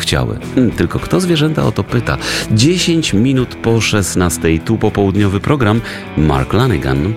chciały. Tylko kto zwierzęta o to pyta? 10 minut po 16, tu popołudniowy program. Mark Lanegan.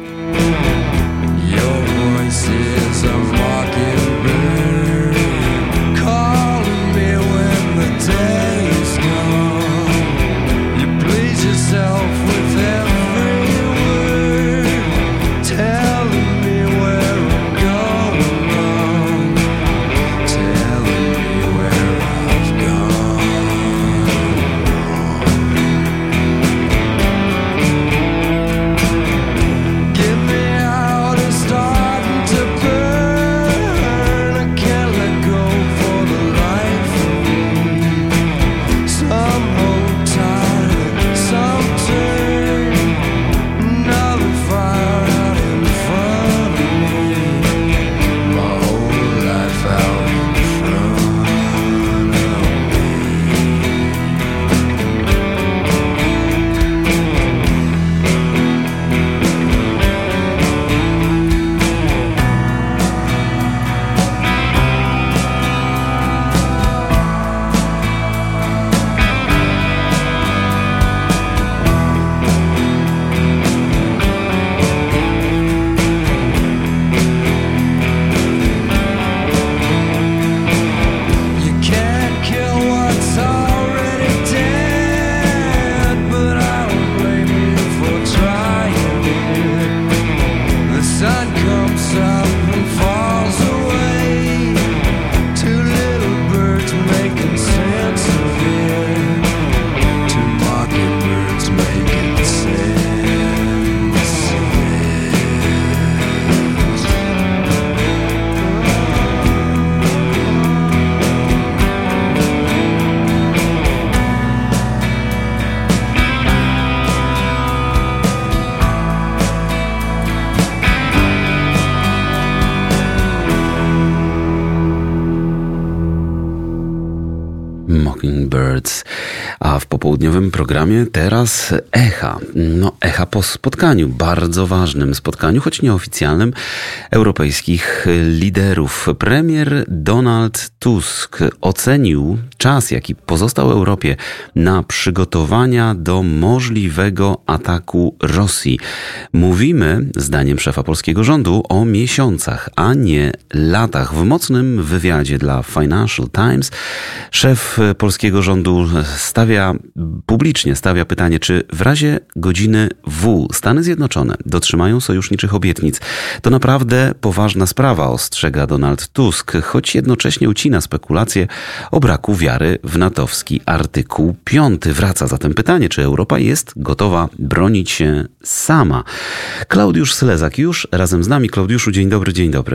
Mockingbirds. A w popołudniowym programie teraz echa. Echa po spotkaniu, bardzo ważnym spotkaniu, choć nieoficjalnym, europejskich liderów. Premier Donald Tusk ocenił czas, jaki pozostał Europie na przygotowania do możliwego ataku Rosji. Mówimy, zdaniem szefa polskiego rządu, o miesiącach, a nie latach. W mocnym wywiadzie dla Financial Times szef polskiego rządu publicznie stawia pytanie, czy w razie godziny W Stany Zjednoczone dotrzymają sojuszniczych obietnic. To naprawdę poważna sprawa, ostrzega Donald Tusk, choć jednocześnie ucina spekulacje o braku wiary w natowski artykuł 5. Wraca zatem pytanie, czy Europa jest gotowa bronić się sama. Klaudiusz Slezak już razem z nami. Klaudiuszu, dzień dobry, dzień dobry.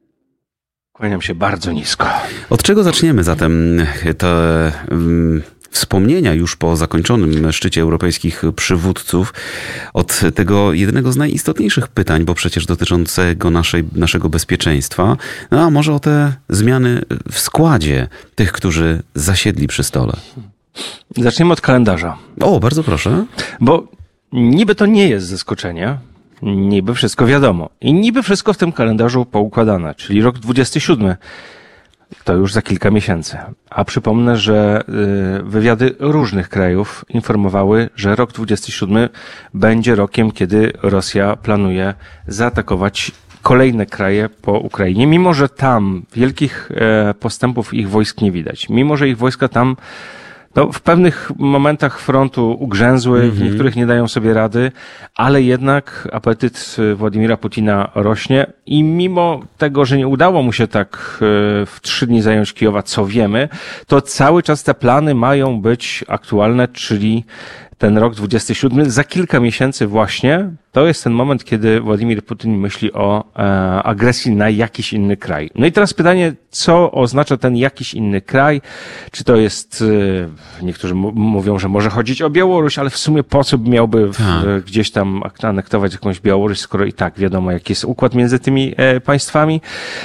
Kłaniam się bardzo nisko. Od czego zaczniemy zatem te wspomnienia już po zakończonym szczycie europejskich przywódców? Od tego jednego z najistotniejszych pytań, bo przecież dotyczącego naszego bezpieczeństwa, a może o te zmiany w składzie tych, którzy zasiedli przy stole. Zaczniemy od kalendarza. O, bardzo proszę. Bo niby to nie jest zaskoczenie, niby wszystko wiadomo i niby wszystko w tym kalendarzu poukładane, czyli rok 27. To już za kilka miesięcy. A przypomnę, że wywiady różnych krajów informowały, że rok 27 będzie rokiem, kiedy Rosja planuje zaatakować kolejne kraje po Ukrainie, mimo że tam wielkich postępów ich wojsk nie widać. Mimo że ich wojska tam w pewnych momentach frontu ugrzęzły, w niektórych nie dają sobie rady, ale jednak apetyt Władimira Putina rośnie i mimo tego, że nie udało mu się tak w 3 dni zająć Kijowa, co wiemy, to cały czas te plany mają być aktualne, czyli ten rok 27, za kilka miesięcy właśnie, to jest ten moment, kiedy Władimir Putin myśli o agresji na jakiś inny kraj. No i teraz pytanie, co oznacza ten jakiś inny kraj? Czy to jest, niektórzy mówią, że może chodzić o Białoruś, ale w sumie po co miałby gdzieś tam anektować jakąś Białoruś, skoro i tak wiadomo, jaki jest układ między tymi państwami.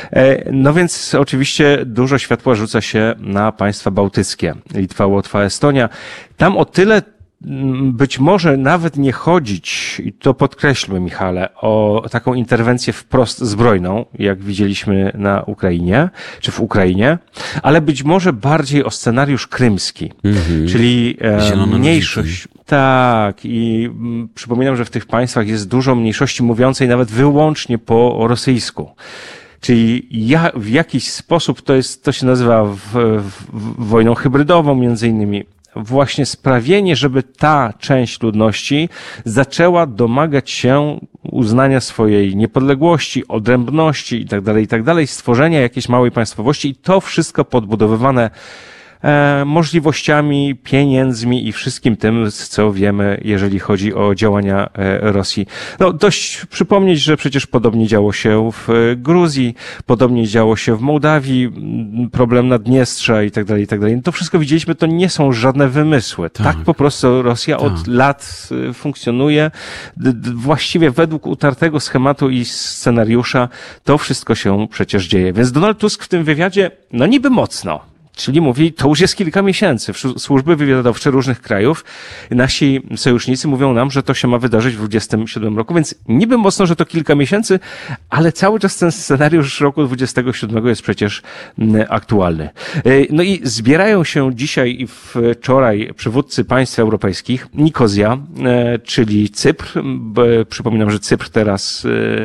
No więc oczywiście dużo światła rzuca się na państwa bałtyckie. Litwa, Łotwa, Estonia. Tam o tyle być może nawet nie chodzić, i to podkreślmy, Michale, o taką interwencję wprost zbrojną, jak widzieliśmy na Ukrainie, czy w Ukrainie, ale być może bardziej o scenariusz krymski, czyli mniejszość. Tak, i przypominam, że w tych państwach jest dużo mniejszości mówiącej nawet wyłącznie po rosyjsku. Czyli w jakiś sposób to się nazywa wojną hybrydową między innymi. Właśnie sprawienie, żeby ta część ludności zaczęła domagać się uznania swojej niepodległości, odrębności itd., stworzenia jakiejś małej państwowości i to wszystko podbudowywane możliwościami, pieniędzmi i wszystkim tym, co wiemy, jeżeli chodzi o działania Rosji. No, dość przypomnieć, że przecież podobnie działo się w Gruzji, podobnie działo się w Mołdawii, problem Naddniestrza itd. To wszystko widzieliśmy, to nie są żadne wymysły. Tak po prostu Rosja od lat funkcjonuje. Właściwie według utartego schematu i scenariusza to wszystko się przecież dzieje. Więc Donald Tusk w tym wywiadzie, no niby mocno, czyli mówi, to już jest kilka miesięcy. Służby wywiadowcze różnych krajów, nasi sojusznicy mówią nam, że to się ma wydarzyć w 27 roku, więc niby mocno, że to kilka miesięcy, ale cały czas ten scenariusz roku 27 jest przecież aktualny. No i zbierają się dzisiaj i wczoraj przywódcy państw europejskich, Nikozja, czyli Cypr. Przypominam, że Cypr teraz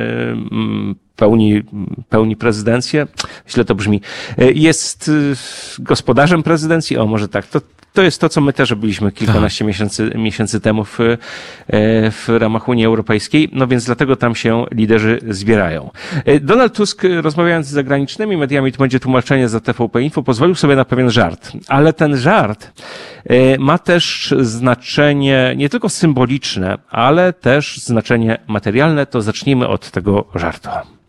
pełni prezydencję, źle to brzmi, jest gospodarzem prezydencji, może tak, to jest to, co my też byliśmy kilkanaście miesięcy temu w ramach Unii Europejskiej, no więc dlatego tam się liderzy zbierają. Donald Tusk, rozmawiając z zagranicznymi mediami, to będzie tłumaczenie za TVP Info, pozwolił sobie na pewien żart, ale ten żart ma też znaczenie nie tylko symboliczne, ale też znaczenie materialne, to zacznijmy od tego żartu.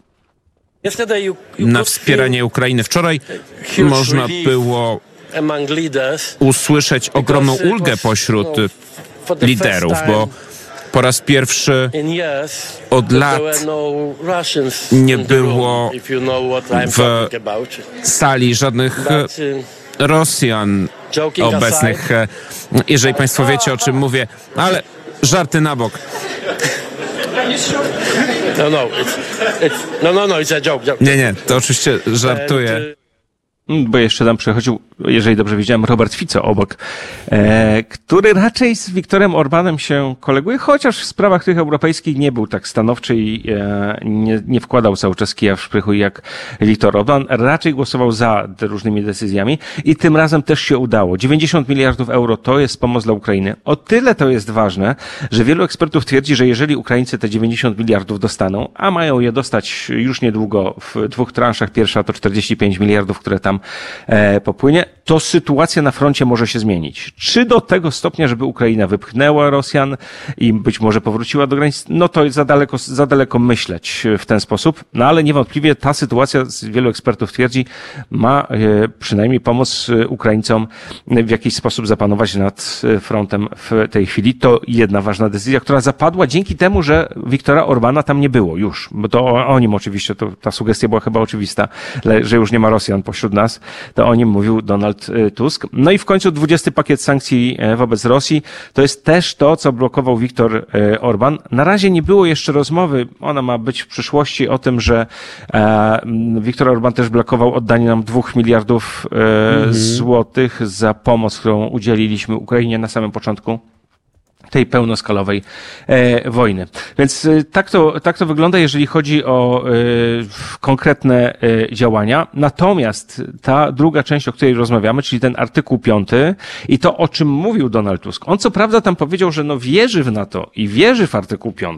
Na wspieranie Ukrainy wczoraj można było usłyszeć ogromną ulgę pośród liderów, bo po raz pierwszy od lat nie było w sali żadnych Rosjan obecnych. Jeżeli Państwo wiecie, o czym mówię, ale żarty na bok. It's a joke. Nie, to oczywiście żartuję. Bo jeszcze tam przechodził, jeżeli dobrze widziałem, Robert Fico obok, który raczej z Viktorem Orbanem się koleguje, chociaż w sprawach tych europejskich nie był tak stanowczy i nie wkładał cały czas kija w szprychu jak Viktor Orban. Raczej głosował za różnymi decyzjami i tym razem też się udało. 90 miliardów euro to jest pomoc dla Ukrainy. O tyle to jest ważne, że wielu ekspertów twierdzi, że jeżeli Ukraińcy te 90 miliardów dostaną, a mają je dostać już niedługo w dwóch transzach, pierwsza to 45 miliardów, które tam popłynie, to sytuacja na froncie może się zmienić. Czy do tego stopnia, żeby Ukraina wypchnęła Rosjan i być może powróciła do granic? No to jest za daleko myśleć w ten sposób. No ale niewątpliwie ta sytuacja, wielu ekspertów twierdzi, ma przynajmniej pomóc Ukraińcom w jakiś sposób zapanować nad frontem w tej chwili. To jedna ważna decyzja, która zapadła dzięki temu, że Viktora Orbana tam nie było już. Bo to o nim oczywiście, ta sugestia była chyba oczywista, że już nie ma Rosjan pośród nas. To o nim mówił Donald Tusk. No i w końcu 20 pakiet sankcji wobec Rosji. To jest też to, co blokował Viktor Orban. Na razie nie było jeszcze rozmowy, ona ma być w przyszłości, o tym, że Viktor Orban też blokował oddanie nam 2 miliardów złotych za pomoc, którą udzieliliśmy Ukrainie na samym początku tej pełnoskalowej wojny. Więc tak to wygląda, jeżeli chodzi o konkretne działania. Natomiast ta druga część, o której rozmawiamy, czyli ten artykuł 5 i to, o czym mówił Donald Tusk. On co prawda tam powiedział, że wierzy w NATO i wierzy w artykuł 5,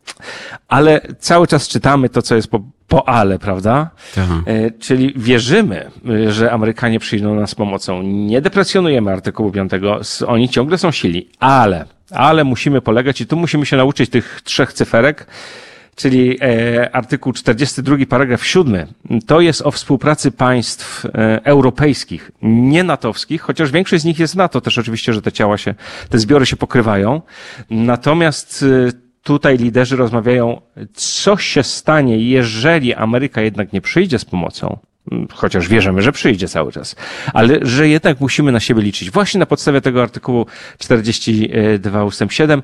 ale cały czas czytamy to, co jest po ale, prawda? Czyli wierzymy, że Amerykanie przyjdą nas z pomocą. Nie deprecjonujemy artykułu 5, oni ciągle są silni, ale musimy polegać i tu musimy się nauczyć tych 3 cyferek, czyli artykuł 42, paragraf 7. To jest o współpracy państw europejskich, nie natowskich, chociaż większość z nich jest NATO, też oczywiście, że te zbiory się pokrywają. Natomiast tutaj liderzy rozmawiają, co się stanie, jeżeli Ameryka jednak nie przyjdzie z pomocą. chociaż wierzymy, że przyjdzie cały czas, ale że jednak musimy na siebie liczyć. Właśnie na podstawie tego artykułu 42 ustęp 7,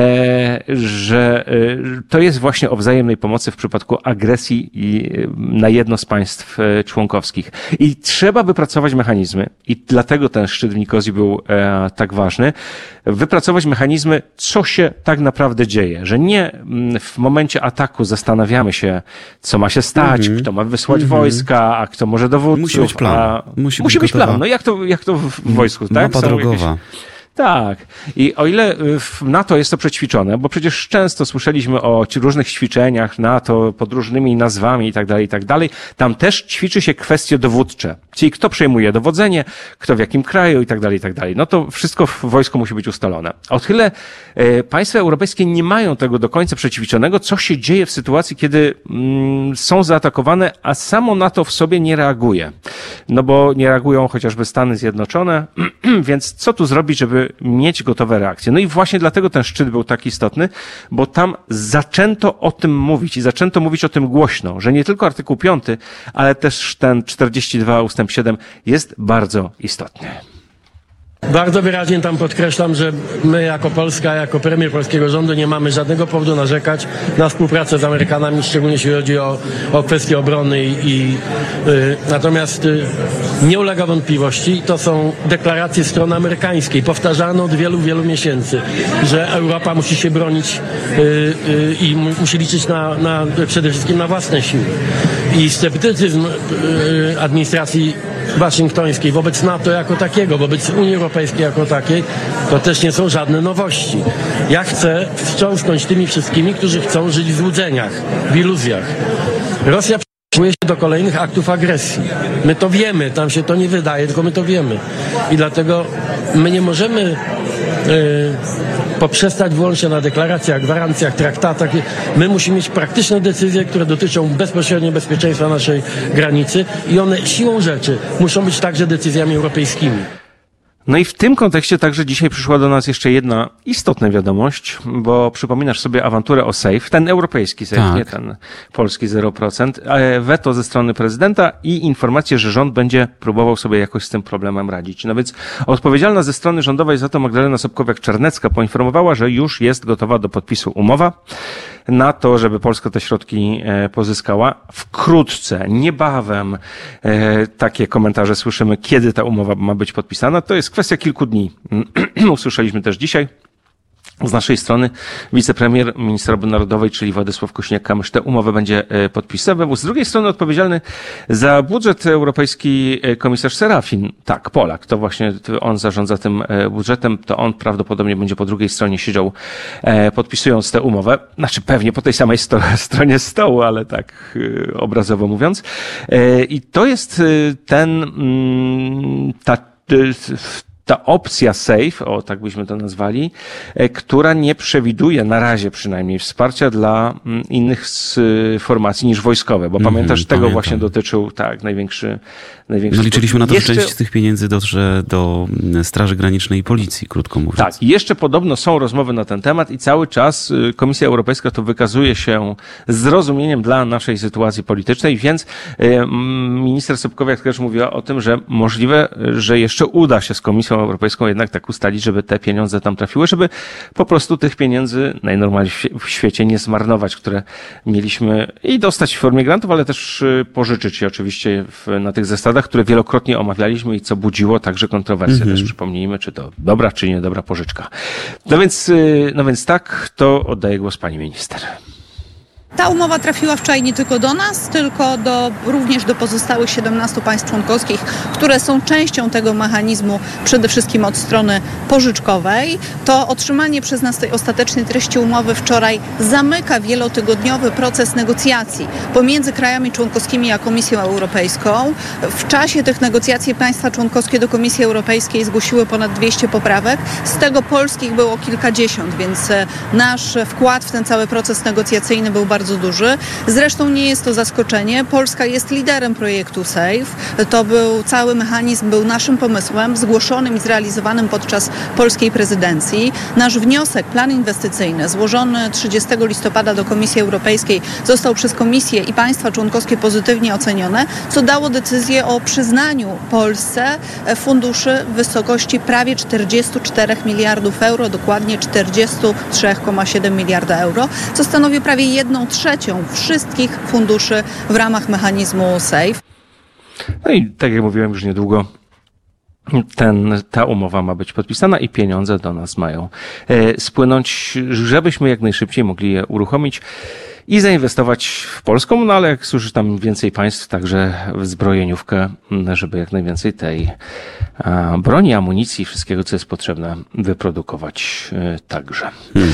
że to jest właśnie o wzajemnej pomocy w przypadku agresji na jedno z państw członkowskich. I trzeba wypracować mechanizmy i dlatego ten szczyt w Nikozji był tak ważny, wypracować mechanizmy, co się tak naprawdę dzieje, że nie w momencie ataku zastanawiamy się, co ma się stać, kto ma wysłać wojska, a kto może dowódców. Musi być plan. Musi być plan. No jak to w wojsku, tak? Mapa drogowa. Tak. I o ile w NATO jest to przećwiczone, bo przecież często słyszeliśmy o różnych ćwiczeniach NATO pod różnymi nazwami i tak dalej, tam też ćwiczy się kwestie dowódcze. Czyli kto przejmuje dowodzenie, kto w jakim kraju i tak dalej. No to wszystko w wojsku musi być ustalone. O tyle państwa europejskie nie mają tego do końca przećwiczonego, co się dzieje w sytuacji, kiedy są zaatakowane, a samo NATO w sobie nie reaguje. No bo nie reagują chociażby Stany Zjednoczone, więc co tu zrobić, żeby mieć gotowe reakcje? No i właśnie dlatego ten szczyt był tak istotny, bo tam zaczęto o tym mówić i zaczęto mówić o tym głośno, że nie tylko artykuł 5, ale też ten 42 ustęp 7 jest bardzo istotny. Bardzo wyraźnie tam podkreślam, że my jako Polska, jako premier polskiego rządu nie mamy żadnego powodu narzekać na współpracę z Amerykanami, szczególnie jeśli chodzi o kwestie obrony natomiast nie ulega wątpliwości, i to są deklaracje strony amerykańskiej, powtarzane od wielu, wielu miesięcy, że Europa musi się bronić i musi liczyć przede wszystkim na własne siły. I sceptycyzm administracji waszyngtońskiej wobec NATO jako takiego, wobec Unii Europejskiej jako takiej, to też nie są żadne nowości. Ja chcę wstrząsnąć tymi wszystkimi, którzy chcą żyć w złudzeniach, w iluzjach. Rosja przygotowuje się do kolejnych aktów agresji. My to wiemy, tam się to nie wydaje, tylko my to wiemy. I dlatego my nie możemy poprzestać wyłącznie na deklaracjach, gwarancjach, traktatach. My musimy mieć praktyczne decyzje, które dotyczą bezpośrednio bezpieczeństwa naszej granicy i one siłą rzeczy muszą być także decyzjami europejskimi. No i w tym kontekście także dzisiaj przyszła do nas jeszcze jedna istotna wiadomość, bo przypominasz sobie awanturę o SAFE, ten europejski SAFE, tak, nie ten polski 0%, weto ze strony prezydenta i informację, że rząd będzie próbował sobie jakoś z tym problemem radzić. No więc odpowiedzialna ze strony rządowej za to Magdalena Sobkowiak-Czarnecka poinformowała, że już jest gotowa do podpisu umowa na to, żeby Polska te środki pozyskała. Wkrótce, niebawem takie komentarze słyszymy, kiedy ta umowa ma być podpisana. To jest kwestia kilku dni. Usłyszeliśmy też dzisiaj z naszej strony wicepremier, minister obrony narodowej, czyli Władysław Kosiniak-Kamysz, tę umowę będzie podpisywał. Z drugiej strony odpowiedzialny za budżet europejski komisarz Serafin, tak, Polak, to właśnie on zarządza tym budżetem, to on prawdopodobnie będzie po drugiej stronie siedział podpisując tę umowę. Znaczy pewnie po tej samej stronie stołu, ale tak obrazowo mówiąc. I to jest ta opcja SAFE, o tak byśmy to nazwali, która nie przewiduje na razie przynajmniej wsparcia dla innych formacji niż wojskowe, bo pamiętasz, tego właśnie dotyczył największy. No liczyliśmy na to, że część z tych pieniędzy dotrze do Straży Granicznej i Policji, krótko mówiąc. Tak, i jeszcze podobno są rozmowy na ten temat i cały czas Komisja Europejska to wykazuje się zrozumieniem dla naszej sytuacji politycznej, więc minister Sobkowiak też mówiła o tym, że możliwe, że jeszcze uda się z Komisją Europejską jednak tak ustalić, żeby te pieniądze tam trafiły, żeby po prostu tych pieniędzy najnormalniej w świecie nie zmarnować, które mieliśmy i dostać w formie grantów, ale też pożyczyć je oczywiście na tych zasadach, które wielokrotnie omawialiśmy i co budziło także kontrowersje. Też przypomnijmy, czy to dobra, czy niedobra pożyczka. No więc tak, to oddaję głos pani minister. Ta umowa trafiła wczoraj nie tylko do nas, tylko również do pozostałych 17 państw członkowskich, które są częścią tego mechanizmu, przede wszystkim od strony pożyczkowej. To otrzymanie przez nas tej ostatecznej treści umowy wczoraj zamyka wielotygodniowy proces negocjacji pomiędzy krajami członkowskimi a Komisją Europejską. W czasie tych negocjacji państwa członkowskie do Komisji Europejskiej zgłosiły ponad 200 poprawek, z tego polskich było kilkadziesiąt, więc nasz wkład w ten cały proces negocjacyjny był bardzo bardzo duży. Zresztą nie jest to zaskoczenie. Polska jest liderem projektu SAFE. Cały mechanizm był naszym pomysłem, zgłoszonym i zrealizowanym podczas polskiej prezydencji. Nasz wniosek, plan inwestycyjny złożony 30 listopada do Komisji Europejskiej został przez Komisję i państwa członkowskie pozytywnie ocenione, co dało decyzję o przyznaniu Polsce funduszy w wysokości prawie 44 miliardów euro, dokładnie 43,7 miliarda euro, co stanowi prawie 1/3 wszystkich funduszy w ramach mechanizmu SAFE. No i tak jak mówiłem, już niedługo ta umowa ma być podpisana i pieniądze do nas mają spłynąć, żebyśmy jak najszybciej mogli je uruchomić i zainwestować w polską, no ale jak słyszysz tam więcej państw, także w zbrojeniówkę, żeby jak najwięcej tej broni, amunicji, wszystkiego, co jest potrzebne, wyprodukować także.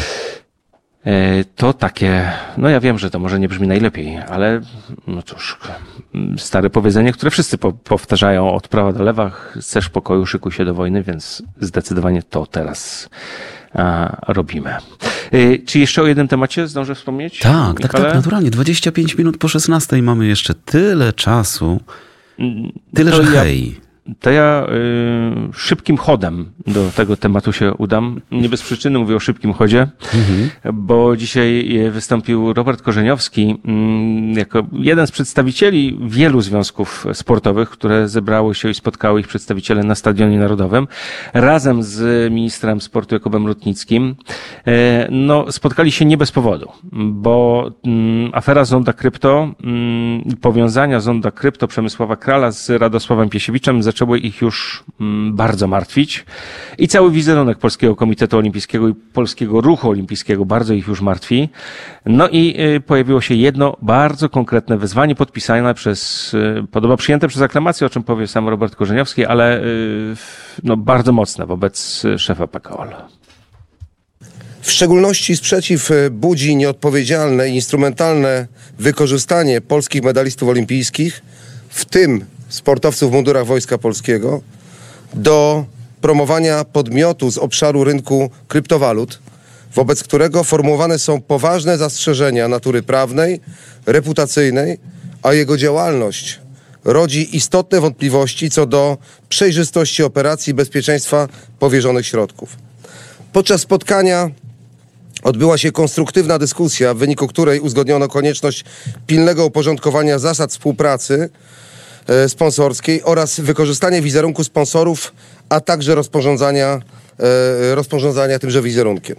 To takie, no ja wiem, że to może nie brzmi najlepiej, ale no cóż, stare powiedzenie, które wszyscy powtarzają od prawa do lewa: chcesz pokoju, szykuj się do wojny, więc zdecydowanie to teraz robimy. Czy jeszcze o jednym temacie zdążę wspomnieć? Tak, naturalnie. 25 minut po 16 mamy jeszcze tyle czasu. Tyle, że hej. To ja szybkim chodem do tego tematu się udam. Nie bez przyczyny mówię o szybkim chodzie, bo dzisiaj wystąpił Robert Korzeniowski jako jeden z przedstawicieli wielu związków sportowych, które zebrały się i spotkały ich przedstawiciele na Stadionie Narodowym razem z ministrem sportu Jakubem Rutnickim. No, spotkali się nie bez powodu, bo afera Zonda Krypto, powiązania Zonda Krypto Przemysława Krala z Radosławem Piesiewiczem zaczęły ich już bardzo martwić i cały wizerunek Polskiego Komitetu Olimpijskiego i Polskiego Ruchu Olimpijskiego bardzo ich już martwi. No i pojawiło się jedno bardzo konkretne wezwanie podpisane podobno przyjęte przez aklamację, o czym powie sam Robert Korzeniowski, ale no bardzo mocne wobec szefa PKOL. W szczególności sprzeciw budzi nieodpowiedzialne i instrumentalne wykorzystanie polskich medalistów olimpijskich, w tym sportowców w mundurach Wojska Polskiego, do promowania podmiotu z obszaru rynku kryptowalut, wobec którego formułowane są poważne zastrzeżenia natury prawnej, reputacyjnej, a jego działalność rodzi istotne wątpliwości co do przejrzystości operacji i bezpieczeństwa powierzonych środków. Podczas spotkania odbyła się konstruktywna dyskusja, w wyniku której uzgodniono konieczność pilnego uporządkowania zasad współpracy sponsorskiej oraz wykorzystanie wizerunku sponsorów, a także rozporządzania tymże wizerunkiem.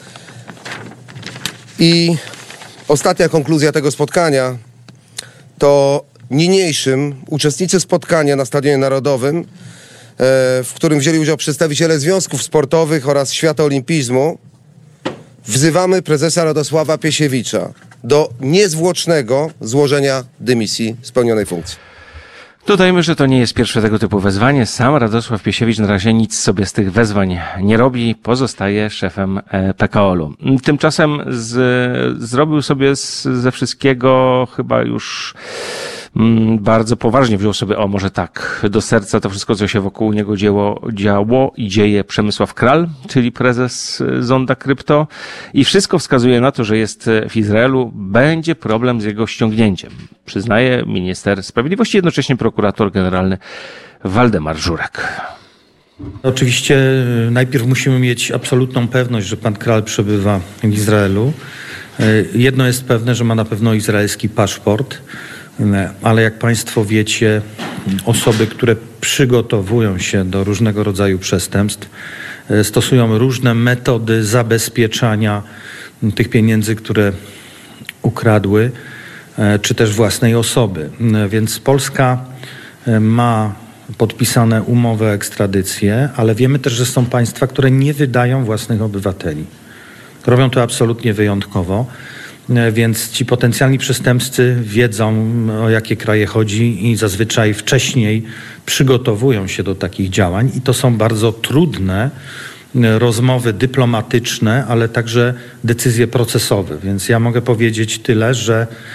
I ostatnia konkluzja tego spotkania to niniejszym uczestnicy spotkania na Stadionie Narodowym, w którym wzięli udział przedstawiciele związków sportowych oraz świata olimpizmu, wzywamy prezesa Radosława Piesiewicza do niezwłocznego złożenia dymisji z pełnionej funkcji. Dodajmy, że to nie jest pierwsze tego typu wezwanie. Sam Radosław Piesiewicz na razie nic sobie z tych wezwań nie robi, pozostaje szefem PKOL-u. Tymczasem zrobił sobie ze wszystkiego chyba już bardzo poważnie wziął sobie, może tak, do serca to wszystko, co się wokół niego działo i dzieje Przemysław Kral, czyli prezes Zonda Krypto, i wszystko wskazuje na to, że jest w Izraelu, będzie problem z jego ściągnięciem. Przyznaje minister sprawiedliwości, jednocześnie prokurator generalny Waldemar Żurek. Oczywiście najpierw musimy mieć absolutną pewność, że pan Kral przebywa w Izraelu. Jedno jest pewne, że ma na pewno izraelski paszport, ale jak państwo wiecie, osoby, które przygotowują się do różnego rodzaju przestępstw, stosują różne metody zabezpieczania tych pieniędzy, które ukradły, czy też własnej osoby. Więc Polska ma podpisane umowy o ekstradycję, ale wiemy też, że są państwa, które nie wydają własnych obywateli. Robią to absolutnie wyjątkowo. Więc ci potencjalni przestępcy wiedzą, o jakie kraje chodzi i zazwyczaj wcześniej przygotowują się do takich działań i to są bardzo trudne rozmowy dyplomatyczne, ale także decyzje procesowe. Więc ja mogę powiedzieć tyle, że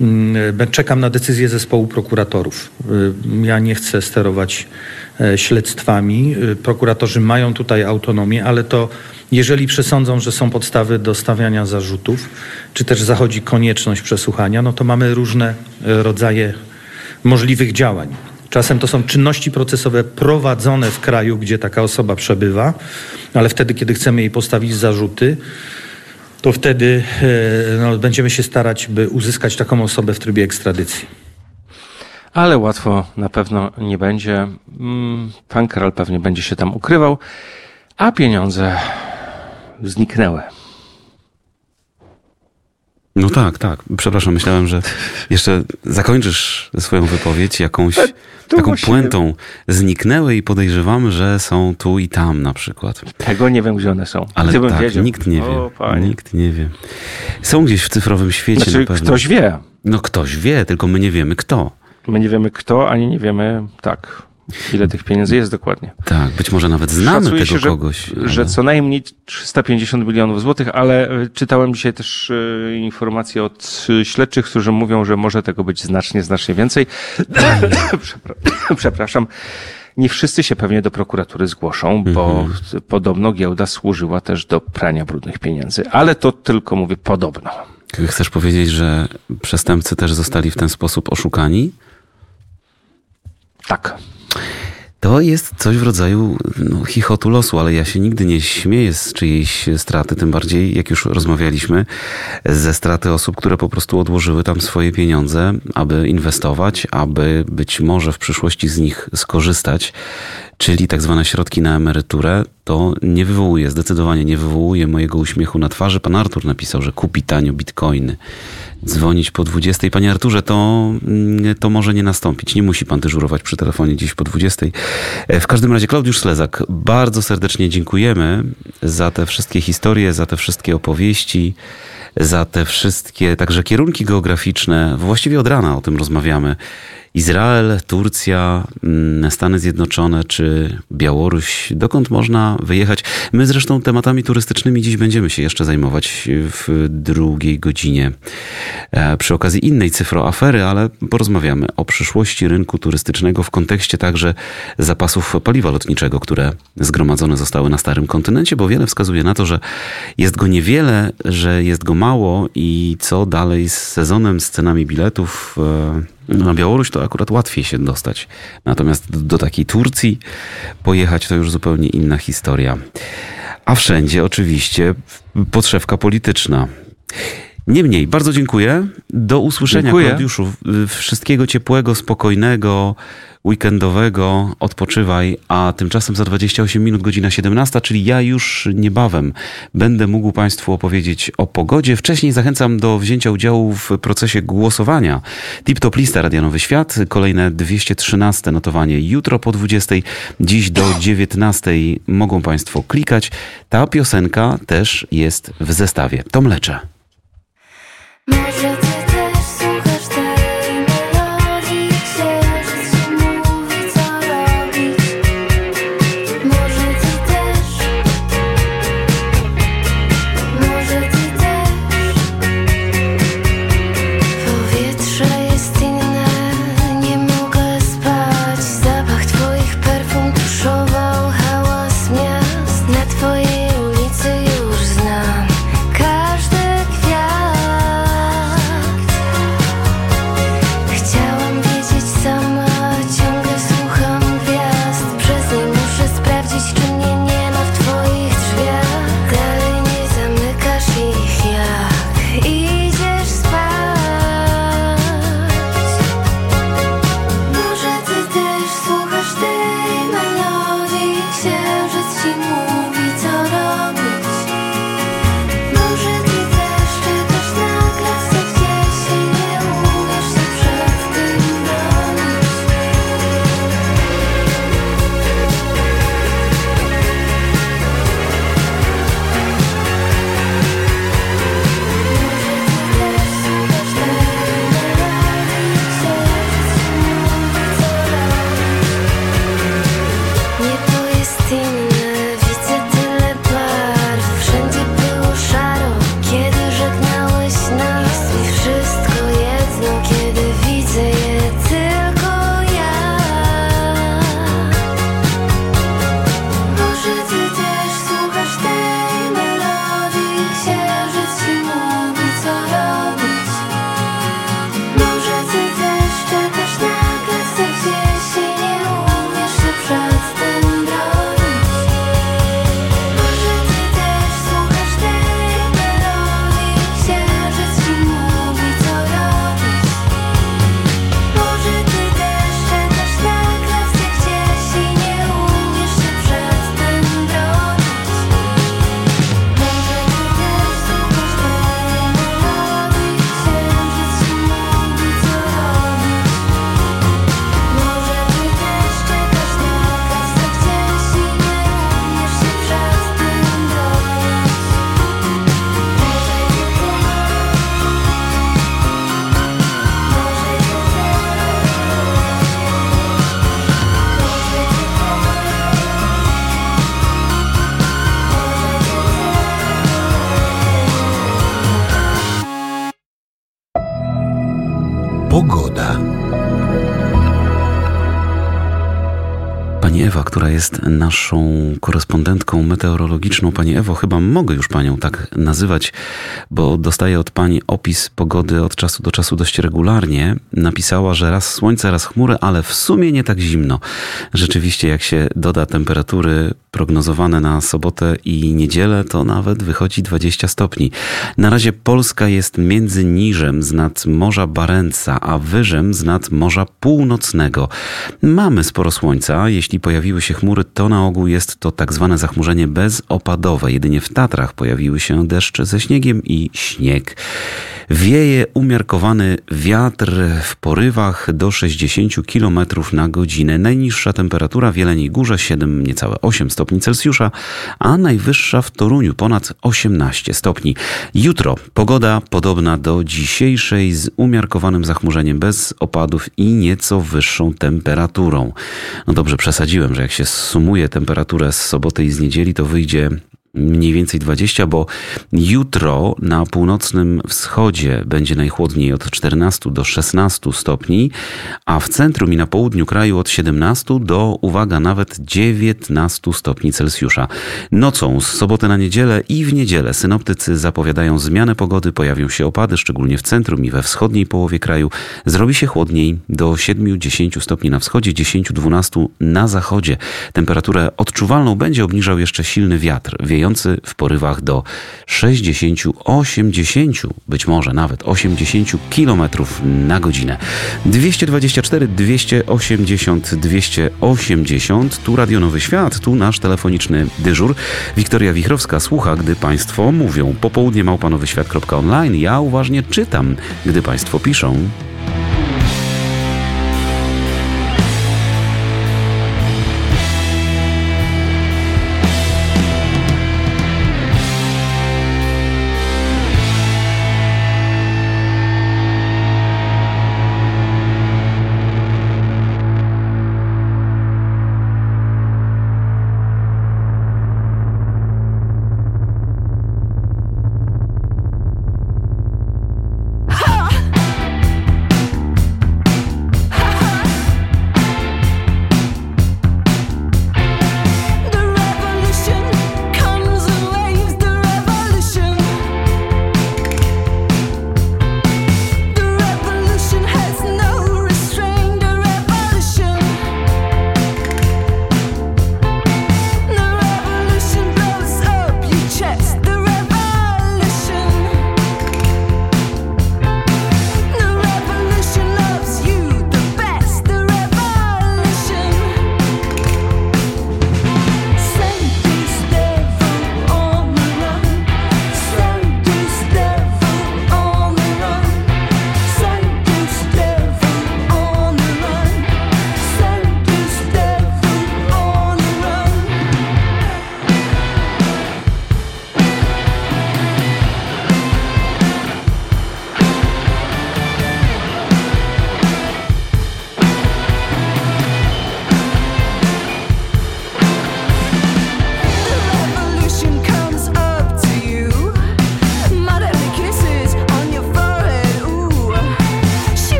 Czekam na decyzję zespołu prokuratorów. Ja nie chcę sterować śledztwami. Prokuratorzy mają tutaj autonomię, ale to jeżeli przesądzą, że są podstawy do stawiania zarzutów, czy też zachodzi konieczność przesłuchania, no to mamy różne rodzaje możliwych działań. Czasem to są czynności procesowe prowadzone w kraju, gdzie taka osoba przebywa, ale wtedy, kiedy chcemy jej postawić zarzuty, to wtedy będziemy się starać, by uzyskać taką osobę w trybie ekstradycji. Ale łatwo na pewno nie będzie. Pan Karol pewnie będzie się tam ukrywał, a pieniądze zniknęły. No tak. Przepraszam, myślałem, że jeszcze zakończysz swoją wypowiedź jakąś taką puentą. Zniknęły i podejrzewamy, że są tu i tam na przykład. Tego nie wiem, gdzie one są. Ale Gdybym tak, wiedział. nikt nie wie. Nikt nie wie. Są gdzieś w cyfrowym świecie Znaczy, na pewno. ktoś wie. No ktoś wie, tylko my nie wiemy kto. My nie wiemy kto, ani nie wiemy ile tych pieniędzy jest dokładnie. Tak, być może nawet znamy Szacuje tego się, kogoś. Że co najmniej 350 milionów złotych, ale czytałem dzisiaj też informacje od śledczych, którzy mówią, że może tego być znacznie więcej. Przepraszam. Nie wszyscy się pewnie do prokuratury zgłoszą, bo podobno giełda służyła też do prania brudnych pieniędzy. Ale to tylko mówię podobno. Chcesz powiedzieć, że przestępcy też zostali w ten sposób oszukani? Tak. To jest coś w rodzaju chichotu losu, ale ja się nigdy nie śmieję z czyjejś straty, tym bardziej, jak już rozmawialiśmy, ze straty osób, które po prostu odłożyły tam swoje pieniądze, aby inwestować, aby być może w przyszłości z nich skorzystać, czyli tak zwane środki na emeryturę. To zdecydowanie nie wywołuje mojego uśmiechu na twarzy. Pan Artur napisał, że kupi tanio bitcoiny. Dzwonić po 20. Panie Arturze, to może nie nastąpić. Nie musi pan dyżurować przy telefonie dziś po 20. W każdym razie Klaudiusz Slezak, bardzo serdecznie dziękujemy za te wszystkie historie, za te wszystkie opowieści, za te wszystkie także kierunki geograficzne. Właściwie od rana o tym rozmawiamy. Izrael, Turcja, Stany Zjednoczone czy Białoruś. Dokąd można wyjechać? My zresztą tematami turystycznymi dziś będziemy się jeszcze zajmować w drugiej godzinie. Przy okazji innej cyfroafery, ale porozmawiamy o przyszłości rynku turystycznego w kontekście także zapasów paliwa lotniczego, które zgromadzone zostały na starym kontynencie, bo wiele wskazuje na to, że jest go niewiele, że jest go mało i co dalej z sezonem, z cenami biletów. Na Białoruś to akurat łatwiej się dostać. Natomiast do takiej Turcji pojechać to już zupełnie inna historia. A wszędzie oczywiście podszewka polityczna. Niemniej, bardzo dziękuję. Do usłyszenia, Klaudiuszu. Wszystkiego ciepłego, spokojnego, weekendowego. Odpoczywaj. A tymczasem za 28 minut, godzina 17, czyli ja już niebawem będę mógł Państwu opowiedzieć o pogodzie. Wcześniej zachęcam do wzięcia udziału w procesie głosowania. Tip-top lista Radia Nowy Świat. Kolejne 213 notowanie jutro po 20. Dziś do 19 mogą Państwo klikać. Ta piosenka też jest w zestawie. To Mlecze. Może ty też słuchasz tej melodii, księżyc ci mówi co robić. Może ty też powietrze jest inne, nie mogę spać. Zapach twoich perfum tuszował hałas miast. Na twojej ulicy już znam każdy kwiat. Chciałam wiedzieć sama, ciągle słucham gwiazd. Przez nie muszę sprawdzić, czy mnie nie ma w twoich drzwiach. Dalej nie zamykasz ich, jak idziesz spać. Może ty też słuchasz tej melodii, księżyc ci mówi co robić. Może ty też czekasz na klasę gdzieś i nie umiesz się przed tym bronić. Niebo jest inne, widzę Pogoda. Pani Ewa, która jest naszą korespondentką meteorologiczną. Pani Ewo, chyba mogę już Panią tak nazywać, bo dostaję od Pani opis pogody od czasu do czasu dość regularnie. Napisała, że raz słońce, raz chmury, ale w sumie nie tak zimno. Rzeczywiście, jak się doda temperatury prognozowane na sobotę i niedzielę, to nawet wychodzi 20 stopni. Na razie Polska jest między niżem z nad Morza Barentsa, a wyżem z nad Morza Północnego. Mamy sporo słońca. Jeśli pojawiły się chmury, to na ogół jest to tak zwane zachmurzenie bezopadowe. Jedynie w Tatrach pojawiły się deszcze ze śniegiem i śnieg. Wieje umiarkowany wiatr w porywach do 60 km na godzinę. Najniższa temperatura w Jeleniej Górze 7, niecałe 8 stopni Celsjusza, a najwyższa w Toruniu ponad 18 stopni. Jutro pogoda podobna do dzisiejszej z umiarkowanym zachmurzeniem bez opadów i nieco wyższą temperaturą. No dobrze, przesadziłem, że jak się sumuje temperaturę z soboty i z niedzieli, to wyjdzie mniej więcej 20, bo jutro na północnym wschodzie będzie najchłodniej od 14 do 16 stopni, a w centrum i na południu kraju od 17 do, uwaga, nawet 19 stopni Celsjusza. Nocą z soboty na niedzielę i w niedzielę synoptycy zapowiadają zmianę pogody, pojawią się opady, szczególnie w centrum i we wschodniej połowie kraju. Zrobi się chłodniej do 7-10 stopni na wschodzie, 10-12 na zachodzie. Temperaturę odczuwalną będzie obniżał jeszcze silny wiatr, wiejący w porywach do 60-80, być może nawet 80 km na godzinę. 224 280 280, tu Radio Nowy Świat, tu nasz telefoniczny dyżur. Wiktoria Wichrowska słucha, gdy Państwo mówią. Popołudnie @nowyświat.online. Ja uważnie czytam, gdy Państwo piszą.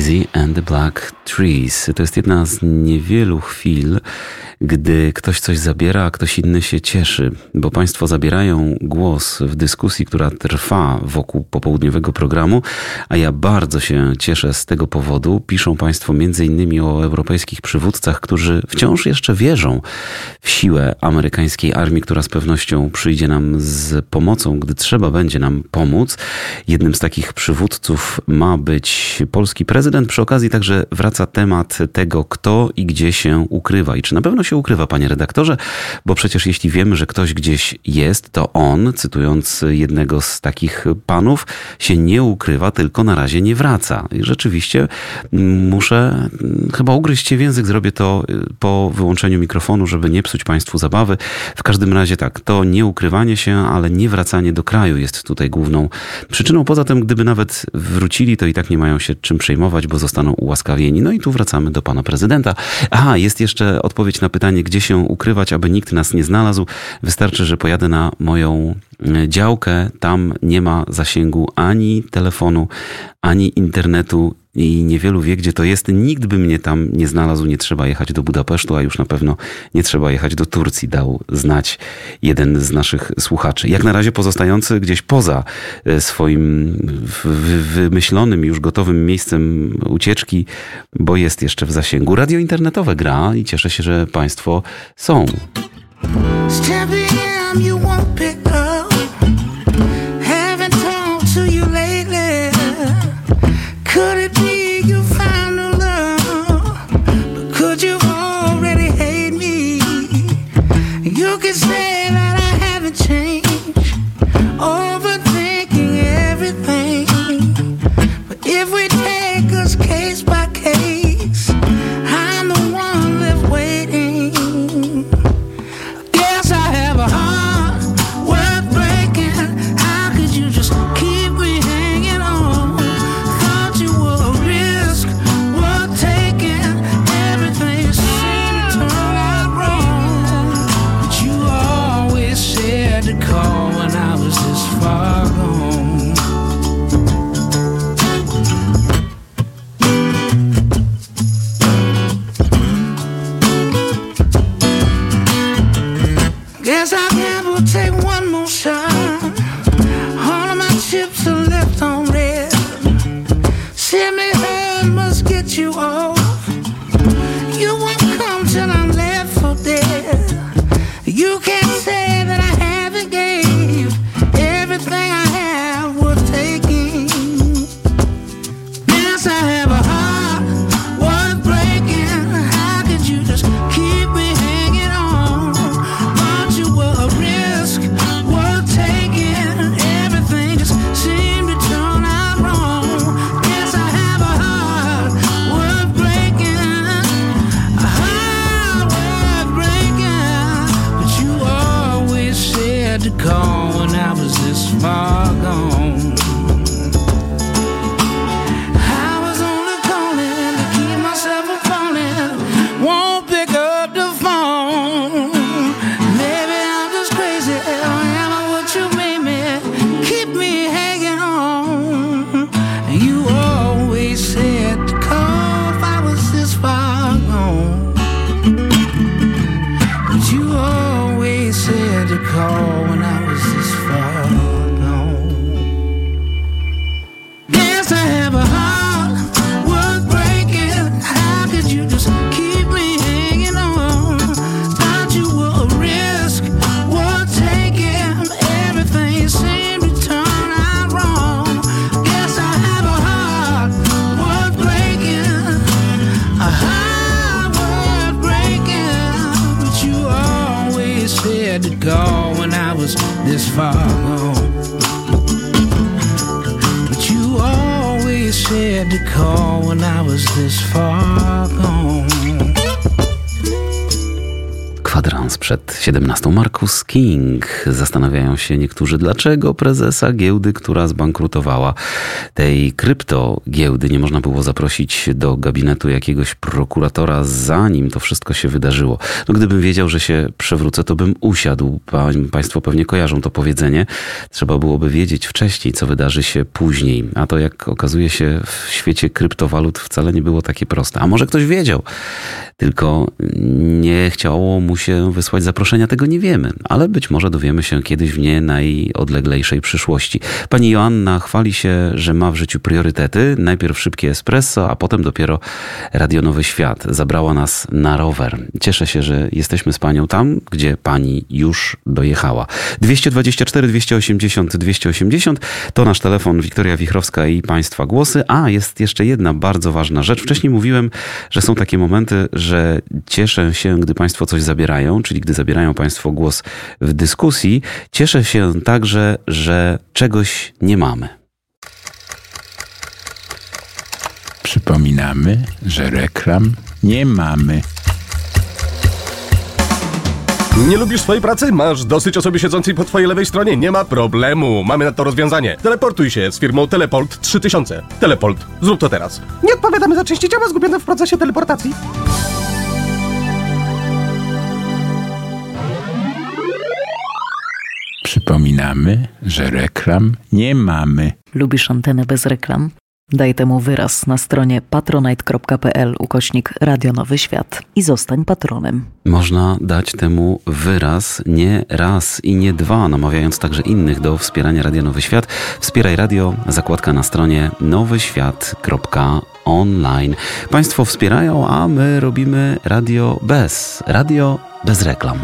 Lizzy and the Black Trees. To jest jedna z niewielu chwil, gdy ktoś coś zabiera, a ktoś inny się cieszy, bo państwo zabierają głos w dyskusji, która trwa wokół popołudniowego programu, a ja bardzo się cieszę z tego powodu. Piszą państwo m.in. o europejskich przywódcach, którzy wciąż jeszcze wierzą w siłę amerykańskiej armii, która z pewnością przyjdzie nam z pomocą, gdy trzeba będzie nam pomóc. Jednym z takich przywódców ma być polski prezydent. Przy okazji także wraca temat tego, kto i gdzie się ukrywa i czy na pewno się ukrywa, panie redaktorze, bo przecież jeśli wiemy, że ktoś gdzieś jest, to on, cytując jednego z takich panów, się nie ukrywa, tylko na razie nie wraca. I rzeczywiście muszę chyba ugryźć się w język, zrobię to po wyłączeniu mikrofonu, żeby nie psuć państwu zabawy. W każdym razie tak, to nie ukrywanie się, ale nie wracanie do kraju jest tutaj główną przyczyną. Poza tym, gdyby nawet wrócili, to i tak nie mają się czym przejmować, bo zostaną ułaskawieni. No i tu wracamy do pana prezydenta. Aha, jest jeszcze odpowiedź na pytanie, gdzie się ukrywać, aby nikt nas nie znalazł. Wystarczy, że pojadę na moją działkę. Tam nie ma zasięgu ani telefonu, ani internetu i niewielu wie, gdzie to jest. Nikt by mnie tam nie znalazł. Nie trzeba jechać do Budapesztu, a już na pewno nie trzeba jechać do Turcji. Dał znać jeden z naszych słuchaczy. Jak na razie pozostający gdzieś poza swoim wymyślonym, już gotowym miejscem ucieczki, bo jest jeszcze w zasięgu. Radio internetowe gra i cieszę się, że państwo są. Could it be you found a love? But could you already hate me? You could say that I haven't changed, overthinking everything. But if we take us case by case, I'm the one left waiting. Guess I have a heart worth breaking. How could you just keep me hanging on? Call when I was this far gone. Guess I will take one more shot. All of my chips are left on red. Simply hurt must get you off. You won't come till I'm left for dead. You can't say that I haven't gave everything I have worth taking. Yes, I have a heart worth breaking. How could you just keep me hanging on? Thought you were a risk worth taking. Everything just seemed to turn out wrong. Yes, I have a heart worth breaking. A heart worth breaking. But you always said to call when I was this far gone. I was only calling to keep myself from falling. Won't pick up the phone. Maybe I'm just crazy, or am I what you made me? Keep me hanging on. You always said to call if I was this far gone. But you always said to call when I was this far gone. Guess I have a heart worth breaking. How could you just keep me hanging on? Thought you were a risk worth taking. Everything seemed to turn out wrong. Guess I have a heart worth breaking. A heart worth breaking. But you always said to go when I was this far gone. But you always said to call when I was this far gone. kwadrans przed 17. Marcus King. Zastanawiają się niektórzy, dlaczego prezesa giełdy, która zbankrutowała, tej kryptogiełdy, nie można było zaprosić do gabinetu jakiegoś prokuratora, zanim to wszystko się wydarzyło. No, gdybym wiedział, że się przewrócę, to bym usiadł. Państwo pewnie kojarzą to powiedzenie. Trzeba byłoby wiedzieć wcześniej, co wydarzy się później. A to, jak okazuje się, w świecie kryptowalut wcale nie było takie proste. A może ktoś wiedział, tylko nie chciało mu się wysłać zaproszenia, tego nie wiemy. Ale być może dowiemy się kiedyś w nie najodleglejszej przyszłości. Pani Joanna chwali się, że ma w życiu priorytety. Najpierw szybkie espresso, a potem dopiero Radio Nowy Świat. Zabrała nas na rower. Cieszę się, że jesteśmy z panią tam, gdzie pani już dojechała. 224 280 280 to nasz telefon. Wiktoria Wichrowska i państwa głosy. A, jest jeszcze jedna bardzo ważna rzecz. Wcześniej mówiłem, że są takie momenty, że cieszę się, gdy państwo coś zabierają, czyli gdy zabierają państwo głos w dyskusji. Cieszę się także, że czegoś nie mamy. Przypominamy, że reklam nie mamy. Nie lubisz swojej pracy? Masz dosyć osoby siedzącej po twojej lewej stronie? Nie ma problemu. Mamy na to rozwiązanie. Teleportuj się z firmą Teleport 3000. Teleport. Zrób to teraz. Nie odpowiadamy za części ciała zgubione w procesie teleportacji. Przypominamy, że reklam nie mamy. Lubisz antenę bez reklam? Daj temu wyraz na stronie patronite.pl/Radio Nowy Świat i zostań patronem. Można dać temu wyraz nie raz i nie dwa, namawiając także innych do wspierania Radia Nowy Świat. Wspieraj radio, zakładka na stronie nowyświat.online. Państwo wspierają, a my robimy radio bez reklam.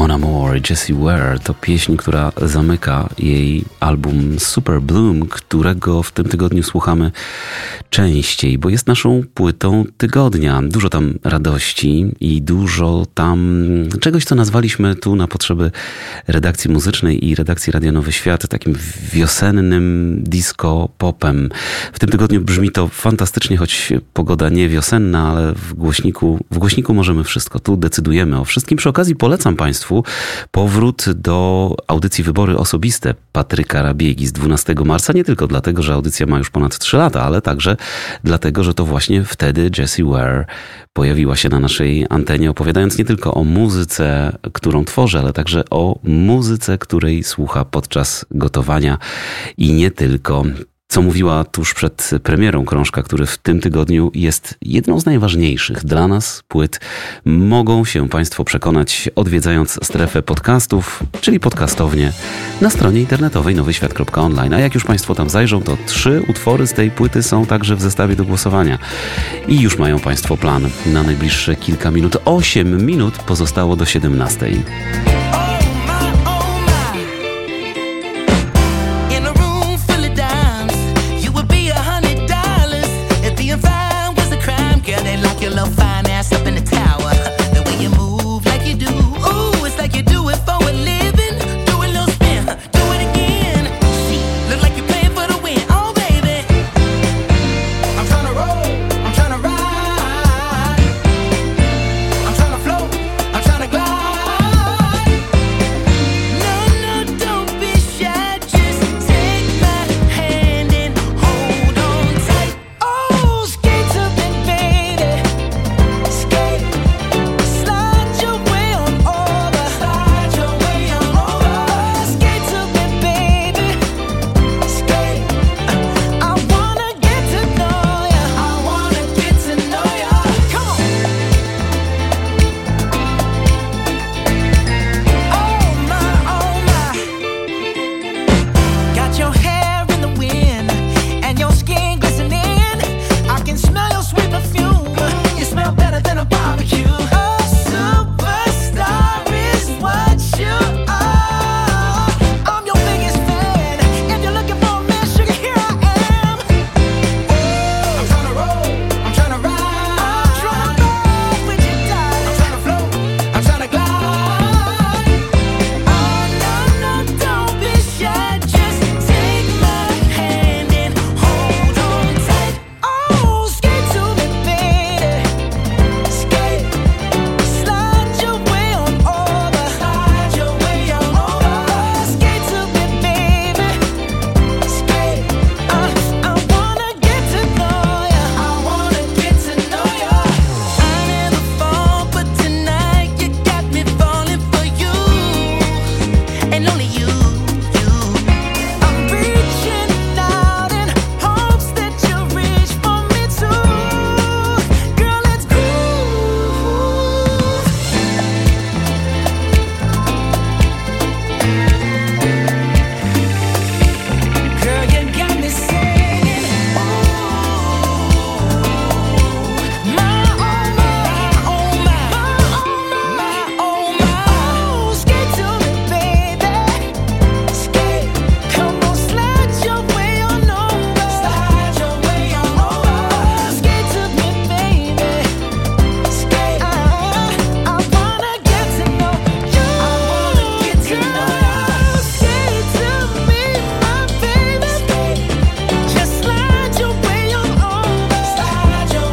Mon Amour, Jessie Ware to pieśń, która zamyka jej album Super Bloom, którego w tym tygodniu słuchamy częściej, bo jest naszą płytą tygodnia. Dużo tam radości i dużo tam czegoś, co nazwaliśmy tu na potrzeby redakcji muzycznej i redakcji Radia Nowy Świat takim wiosennym disco-popem. W tym tygodniu brzmi to fantastycznie, choć pogoda nie wiosenna, ale w głośniku możemy wszystko. Tu decydujemy o wszystkim. Przy okazji polecam Państwu powrót do audycji Wybory Osobiste Patryka Rabiegi z 12 marca. Nie tylko dlatego, że audycja ma już ponad 3 lata, ale także dlatego, że to właśnie wtedy Jessie Ware pojawiła się na naszej antenie, opowiadając nie tylko o muzyce, którą tworzy, ale także o muzyce, której słucha podczas gotowania i nie tylko. Co mówiła tuż przed premierą krążka, który w tym tygodniu jest jedną z najważniejszych dla nas płyt, mogą się Państwo przekonać odwiedzając strefę podcastów, czyli podcastownię na stronie internetowej nowyświat.online. A jak już Państwo tam zajrzą, to 3 utwory z tej płyty są także w zestawie do głosowania. I już mają Państwo plan na najbliższe kilka minut. 8 minut pozostało do 17.